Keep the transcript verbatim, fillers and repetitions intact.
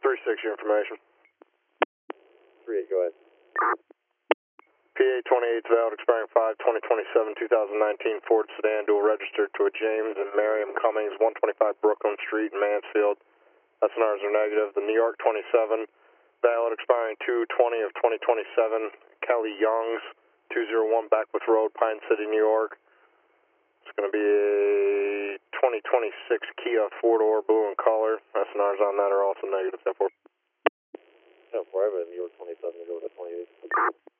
three six, your information. three eight, go ahead. P A twenty-eight is valid, expiring five twenty twenty-seven, two thousand nineteen Ford sedan, dual registered to a James and Miriam Cummings, one twenty-five Brooklyn Street in Mansfield. S N Rs are negative. The New York twenty-seven, valid, expiring two twenty of twenty twenty-seven, Kelly Youngs, two oh one Beckwith Road, Pine City, New York. It's going to be a twenty twenty-six Kia four-door, blue in color. S N Rs on that are also negative. ten four. ten four, I have a New York twenty-seven to go with a twenty-eight.